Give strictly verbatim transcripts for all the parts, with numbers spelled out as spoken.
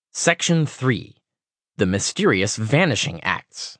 Section three. The Mysterious Vanishing Acts.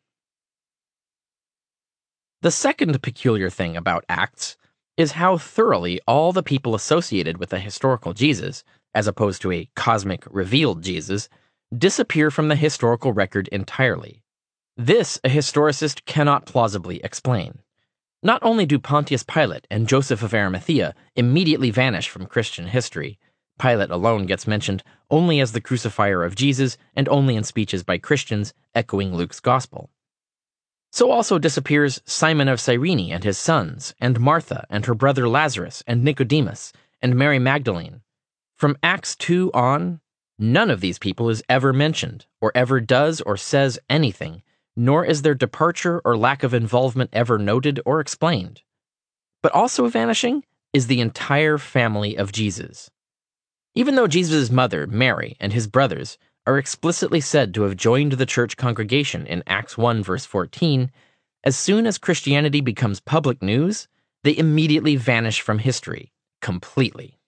The second peculiar thing about Acts is how thoroughly all the people associated with a historical Jesus, as opposed to a cosmic revealed Jesus, disappear from the historical record entirely. This a historicist cannot plausibly explain. Not only do Pontius Pilate and Joseph of Arimathea immediately vanish from Christian history, Pilate alone gets mentioned only as the crucifier of Jesus and only in speeches by Christians echoing Luke's gospel. So also disappears Simon of Cyrene and his sons, and Martha and her brother Lazarus, and Nicodemus, and Mary Magdalene. From Acts two on, none of these people is ever mentioned, or ever does or says anything, nor is their departure or lack of involvement ever noted or explained. But also vanishing is the entire family of Jesus. Even though Jesus' mother, Mary, and his brothers are explicitly said to have joined the church congregation in Acts one verse fourteen, as soon as Christianity becomes public news, they immediately vanish from history, completely.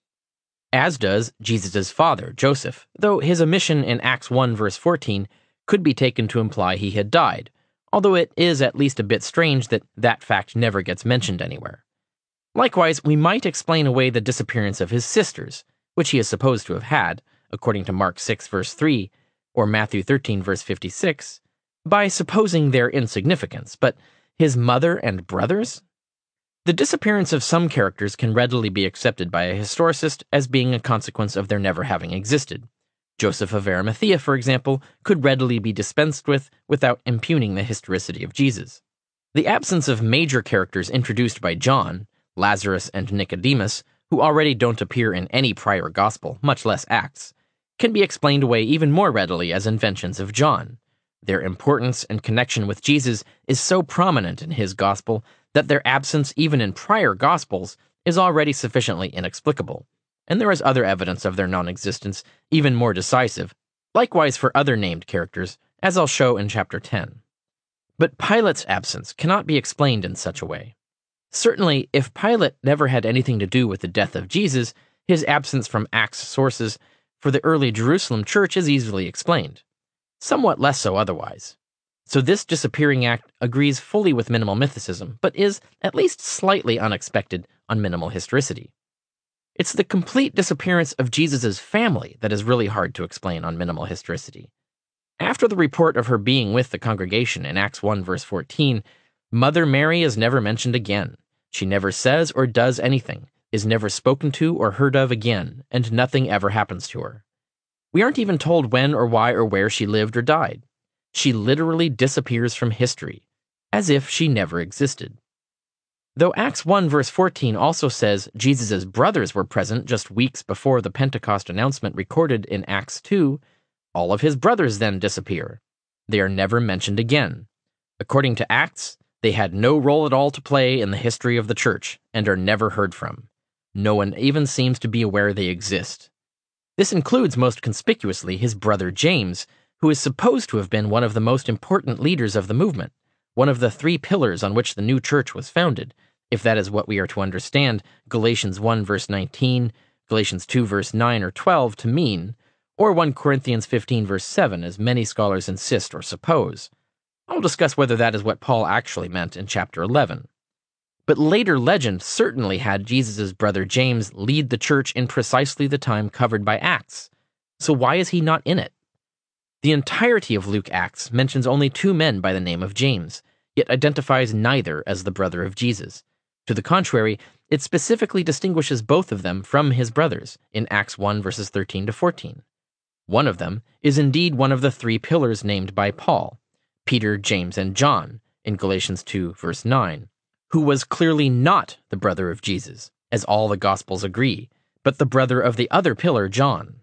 As does Jesus' father, Joseph, though his omission in Acts one verse fourteen could be taken to imply he had died, although it is at least a bit strange that that fact never gets mentioned anywhere. Likewise, we might explain away the disappearance of his sisters, which he is supposed to have had, according to Mark six verse three, or Matthew thirteen verse fifty-six, by supposing their insignificance, but his mother and brothers? The disappearance of some characters can readily be accepted by a historicist as being a consequence of their never having existed. Joseph of Arimathea, for example, could readily be dispensed with without impugning the historicity of Jesus. The absence of major characters introduced by John, Lazarus and Nicodemus, who already don't appear in any prior gospel, much less Acts, can be explained away even more readily as inventions of John. Their importance and connection with Jesus is so prominent in his gospel that their absence even in prior gospels is already sufficiently inexplicable, and there is other evidence of their non-existence even more decisive, likewise for other named characters, as I'll show in chapter ten. But Pilate's absence cannot be explained in such a way. Certainly, if Pilate never had anything to do with the death of Jesus, his absence from Acts sources for the early Jerusalem church is easily explained. Somewhat less so otherwise. So this disappearing act agrees fully with minimal mythicism, but is at least slightly unexpected on minimal historicity. It's the complete disappearance of Jesus' family that is really hard to explain on minimal historicity. After the report of her being with the congregation in Acts one verse fourteen, Mother Mary is never mentioned again. She never says or does anything, is never spoken to or heard of again, and nothing ever happens to her. We aren't even told when or why or where she lived or died. She literally disappears from history, as if she never existed. Though Acts one verse fourteen also says Jesus' brothers were present just weeks before the Pentecost announcement recorded in Acts two, all of his brothers then disappear. They are never mentioned again. According to Acts, they had no role at all to play in the history of the church and are never heard from. No one even seems to be aware they exist. This includes most conspicuously his brother James, who is supposed to have been one of the most important leaders of the movement, one of the three pillars on which the new church was founded, if that is what we are to understand Galatians one verse nineteen, Galatians two verse nine or twelve to mean, or First Corinthians fifteen verse seven as many scholars insist or suppose. I'll discuss whether that is what Paul actually meant in chapter eleven. But later legend certainly had Jesus' brother James lead the church in precisely the time covered by Acts. So why is he not in it? The entirety of Luke Acts mentions only two men by the name of James, yet identifies neither as the brother of Jesus. To the contrary, it specifically distinguishes both of them from his brothers in Acts one verses thirteen to fourteen. One of them is indeed one of the three pillars named by Paul, Peter, James, and John, in Galatians two verse nine, who was clearly not the brother of Jesus, as all the Gospels agree, but the brother of the other pillar, John.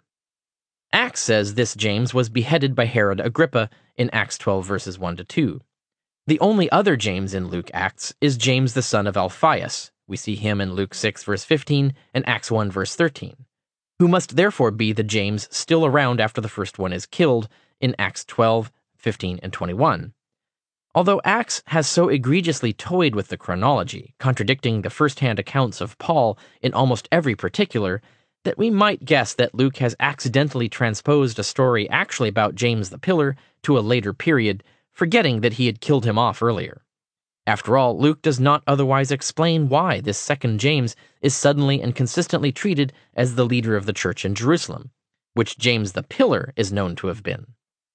Acts says this James was beheaded by Herod Agrippa in Acts twelve verses one to two. The only other James in Luke Acts is James the son of Alphaeus. We see him in Luke six verse fifteen and Acts one verse thirteen, who must therefore be the James still around after the first one is killed in Acts twelve, fifteen, and twenty-one. Although Acts has so egregiously toyed with the chronology, contradicting the first-hand accounts of Paul in almost every particular, that we might guess that Luke has accidentally transposed a story actually about James the Pillar to a later period, forgetting that he had killed him off earlier. After all, Luke does not otherwise explain why this second James is suddenly and consistently treated as the leader of the church in Jerusalem, which James the Pillar is known to have been.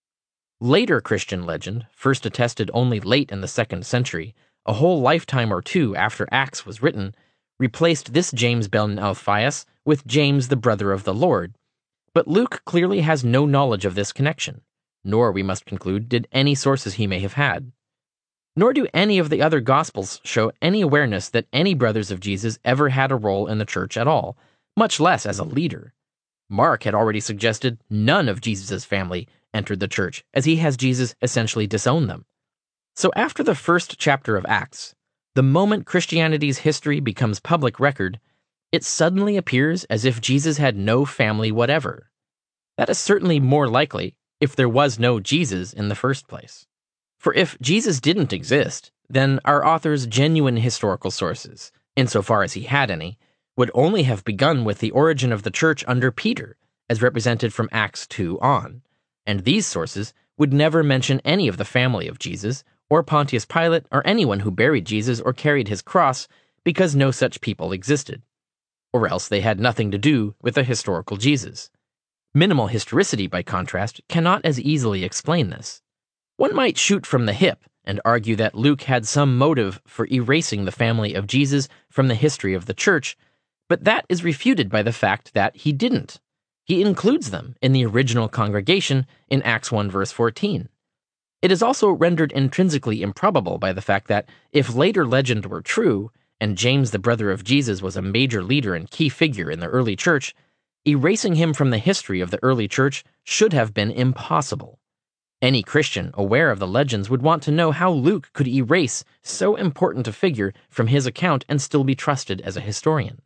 Later Christian legend, first attested only late in the second century, a whole lifetime or two after Acts was written, replaced this James ben Alphaeus with James the brother of the Lord. But Luke clearly has no knowledge of this connection, nor, we must conclude, did any sources he may have had. Nor do any of the other Gospels show any awareness that any brothers of Jesus ever had a role in the church at all, much less as a leader. Mark had already suggested none of Jesus' family entered the church, as he has Jesus essentially disown them. So after the first chapter of Acts, the moment Christianity's history becomes public record, it suddenly appears as if Jesus had no family whatever. That is certainly more likely if there was no Jesus in the first place. For if Jesus didn't exist, then our author's genuine historical sources, insofar as he had any, would only have begun with the origin of the church under Peter, as represented from Acts two on, and these sources would never mention any of the family of Jesus, or Pontius Pilate, or anyone who buried Jesus or carried his cross, because no such people existed. Or else they had nothing to do with a historical Jesus. Minimal historicity, by contrast, cannot as easily explain this. One might shoot from the hip and argue that Luke had some motive for erasing the family of Jesus from the history of the church, but that is refuted by the fact that he didn't. He includes them in the original congregation in Acts one verse fourteen. It is also rendered intrinsically improbable by the fact that if later legend were true, and James the brother of Jesus was a major leader and key figure in the early church, erasing him from the history of the early church should have been impossible. Any Christian aware of the legends would want to know how Luke could erase so important a figure from his account and still be trusted as a historian.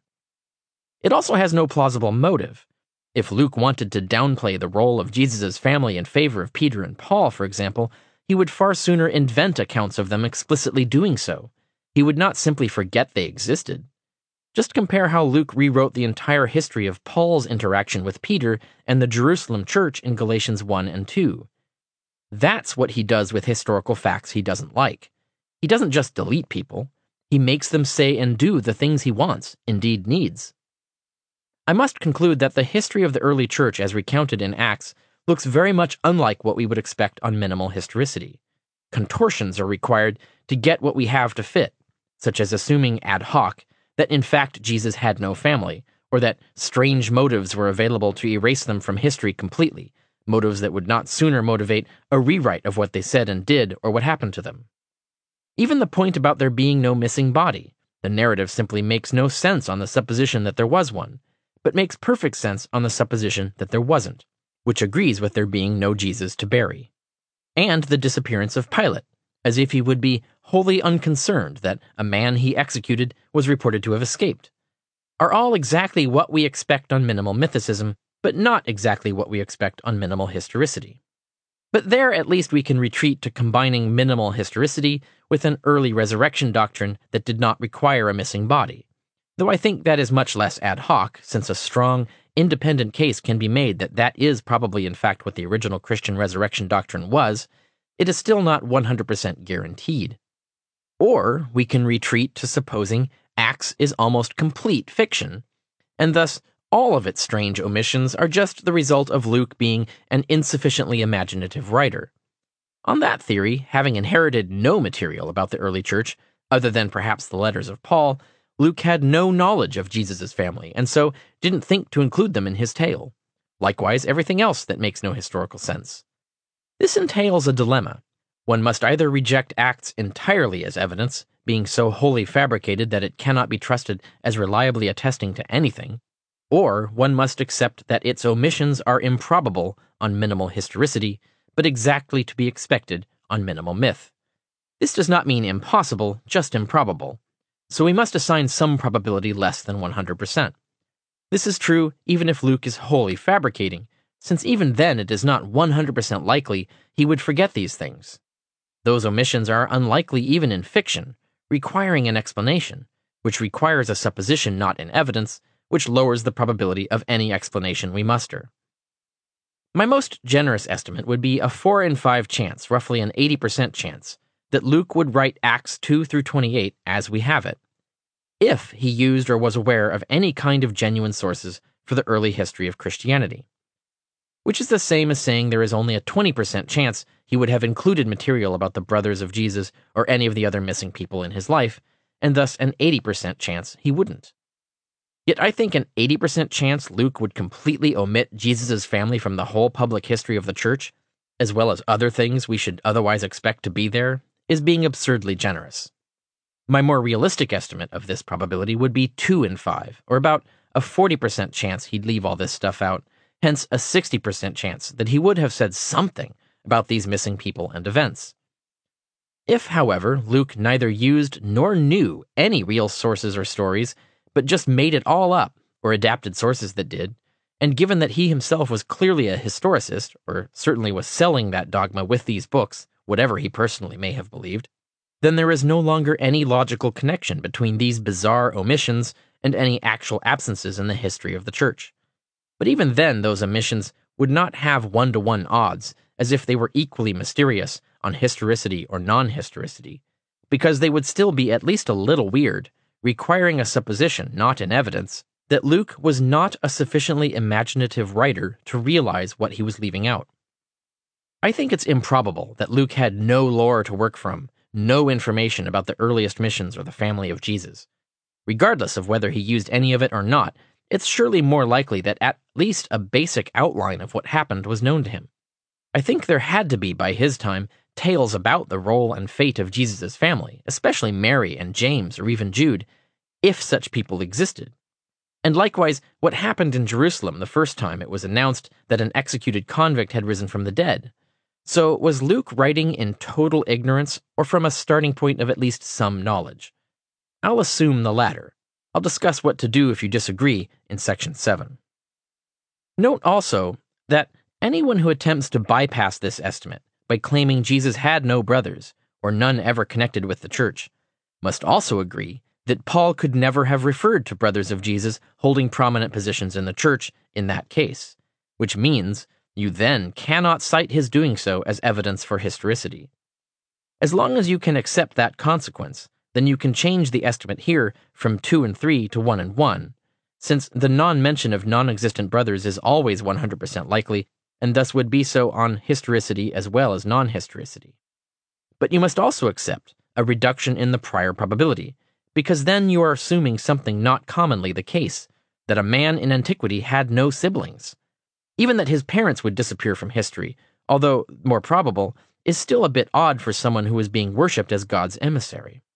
It also has no plausible motive. If Luke wanted to downplay the role of Jesus' family in favor of Peter and Paul, for example, he would far sooner invent accounts of them explicitly doing so. He would not simply forget they existed. Just compare how Luke rewrote the entire history of Paul's interaction with Peter and the Jerusalem church in Galatians one and two. That's what he does with historical facts he doesn't like. He doesn't just delete people. He makes them say and do the things he wants, indeed needs. I must conclude that the history of the early church as recounted in Acts looks very much unlike what we would expect on minimal historicity. Contortions are required to get what we have to fit, such as assuming ad hoc that in fact Jesus had no family, or that strange motives were available to erase them from history completely, motives that would not sooner motivate a rewrite of what they said and did or what happened to them. Even the point about there being no missing body, the narrative simply makes no sense on the supposition that there was one, but makes perfect sense on the supposition that there wasn't, which agrees with there being no Jesus to bury. And the disappearance of Pilate, as if he would be wholly unconcerned that a man he executed was reported to have escaped, are all exactly what we expect on minimal mythicism, but not exactly what we expect on minimal historicity. But there at least we can retreat to combining minimal historicity with an early resurrection doctrine that did not require a missing body. Though I think that is much less ad hoc, since a strong, independent case can be made that that is probably in fact what the original Christian resurrection doctrine was, it is still not one hundred percent guaranteed. Or we can retreat to supposing Acts is almost complete fiction, and thus all of its strange omissions are just the result of Luke being an insufficiently imaginative writer. On that theory, having inherited no material about the early church, other than perhaps the letters of Paul, Luke had no knowledge of Jesus' family, and so didn't think to include them in his tale. Likewise, everything else that makes no historical sense. This entails a dilemma. One must either reject Acts entirely as evidence, being so wholly fabricated that it cannot be trusted as reliably attesting to anything, or one must accept that its omissions are improbable on minimal historicity, but exactly to be expected on minimal myth. This does not mean impossible, just improbable. So we must assign some probability less than one hundred percent. This is true even if Luke is wholly fabricating, since even then it is not one hundred percent likely he would forget these things. Those omissions are unlikely even in fiction, requiring an explanation, which requires a supposition not in evidence, which lowers the probability of any explanation we muster. My most generous estimate would be a four in five chance, roughly an eighty percent chance, that Luke would write Acts two through twenty-eight as we have it, if he used or was aware of any kind of genuine sources for the early history of Christianity. Which is the same as saying there is only a twenty percent chance he would have included material about the brothers of Jesus or any of the other missing people in his life, and thus an eighty percent chance he wouldn't. Yet I think an eighty percent chance Luke would completely omit Jesus' family from the whole public history of the church, as well as other things we should otherwise expect to be there, is being absurdly generous. My more realistic estimate of this probability would be two in five, or about a forty percent chance he'd leave all this stuff out, hence a sixty percent chance that he would have said something about these missing people and events. If, however, Luke neither used nor knew any real sources or stories, but just made it all up, or adapted sources that did, and given that he himself was clearly a historicist, or certainly was selling that dogma with these books, whatever he personally may have believed, then there is no longer any logical connection between these bizarre omissions and any actual absences in the history of the church. But even then, those omissions would not have one-to-one odds, as if they were equally mysterious on historicity or non-historicity, because they would still be at least a little weird, requiring a supposition, not an evidence, that Luke was not a sufficiently imaginative writer to realize what he was leaving out. I think it's improbable that Luke had no lore to work from, no information about the earliest missions or the family of Jesus. Regardless of whether he used any of it or not, it's surely more likely that at least a basic outline of what happened was known to him. I think there had to be, by his time, tales about the role and fate of Jesus' family, especially Mary and James or even Jude, if such people existed. And likewise, what happened in Jerusalem the first time it was announced that an executed convict had risen from the dead. So was Luke writing in total ignorance or from a starting point of at least some knowledge? I'll assume the latter. I'll discuss what to do if you disagree in section seven. Note also that anyone who attempts to bypass this estimate by claiming Jesus had no brothers, or none ever connected with the church, must also agree that Paul could never have referred to brothers of Jesus holding prominent positions in the church in that case, which means you then cannot cite his doing so as evidence for historicity. As long as you can accept that consequence, then you can change the estimate here from two and three to one and one, since the non-mention of non-existent brothers is always one hundred percent likely, and thus would be so on historicity as well as non-historicity. But you must also accept a reduction in the prior probability, because then you are assuming something not commonly the case, that a man in antiquity had no siblings. Even that his parents would disappear from history, although more probable, is still a bit odd for someone who is being worshipped as God's emissary.